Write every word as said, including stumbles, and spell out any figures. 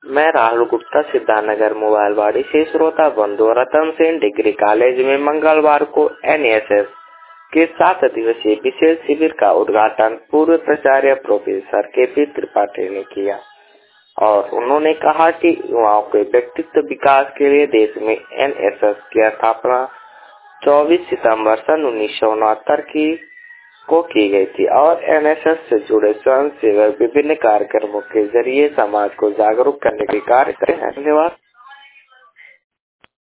मैं राहुल गुप्ता सिद्धार्थनगर मोबाइलवाड़ी से श्रोता बंधु रतन सेन डिग्री कॉलेज में मंगलवार को एन एस एस के सात दिवसीय विशेष शिविर का उद्घाटन पूर्व प्राचार्य प्रोफेसर के पी त्रिपाठी ने किया और उन्होंने कहा कि युवाओं के व्यक्तित्व विकास के लिए देश में एन एस एस की स्थापना चौबीस सितंबर सन उन्नीस सौ उनहत्तर की को की गई थी और एन एस एस से जुड़े स्वयं सेवक विभिन्न कार्यक्रमों के जरिए समाज को जागरूक करने के कार्य करते हैं। धन्यवाद।